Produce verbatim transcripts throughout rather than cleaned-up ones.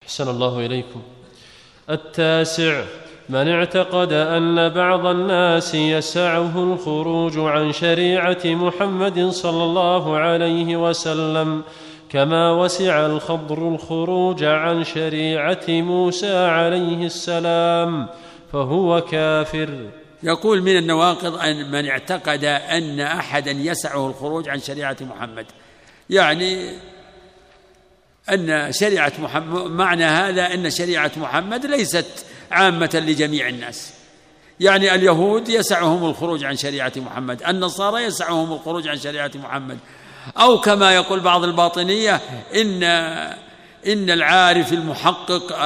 أحسن الله إليكم. التاسع: من اعتقد أن بعض الناس يسعه الخروج عن شريعة محمد صلى الله عليه وسلم كما وسع الخضر الخروج عن شريعة موسى عليه السلام فهو كافر. يقول: من النواقض أن من اعتقد أن أحدا يسعه الخروج عن شريعة محمد، يعني أن شريعة محمد، معنى هذا أن شريعة محمد ليست عامة لجميع الناس، يعني اليهود يسعهم الخروج عن شريعة محمد، النصارى يسعهم الخروج عن شريعة محمد، أو كما يقول بعض الباطنية إن إن العارف المحقق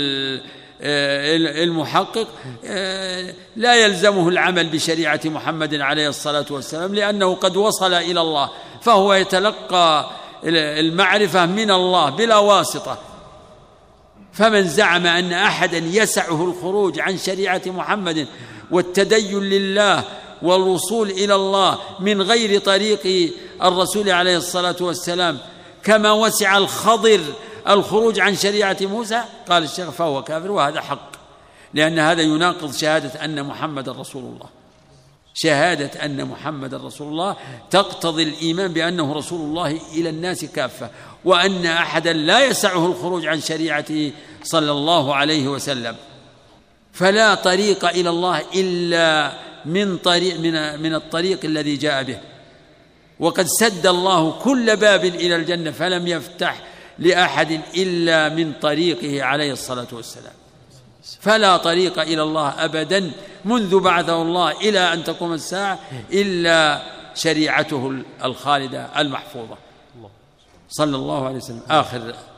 المحقق لا يلزمه العمل بشريعة محمد عليه الصلاة والسلام لأنه قد وصل إلى الله، فهو يتلقى المعرفة من الله بلا واسطة. فمن زعم أن أحدا يسعه الخروج عن شريعة محمد والتدين لله والوصول إلى الله من غير طريق الرسول عليه الصلاة والسلام كما وسع الخضر الخروج عن شريعة موسى، قال الشيخ فهو كافر. وهذا حق، لأن هذا يناقض شهادة أن محمد رسول الله. شهادة أن محمد رسول الله تقتضي الإيمان بأنه رسول الله إلى الناس كافة، وأن أحدا لا يسعه الخروج عن شريعته صلى الله عليه وسلم. فلا طريق إلى الله إلا من طريق من من الطريق الذي جاء به، وقد سد الله كل باب إلى الجنة فلم يفتح لأحد إلا من طريقه عليه الصلاة والسلام. فلا طريق إلى الله أبدا منذ بعثه الله إلى أن تقوم الساعة إلا شريعته الخالدة المحفوظة صلى الله عليه وسلم. آخر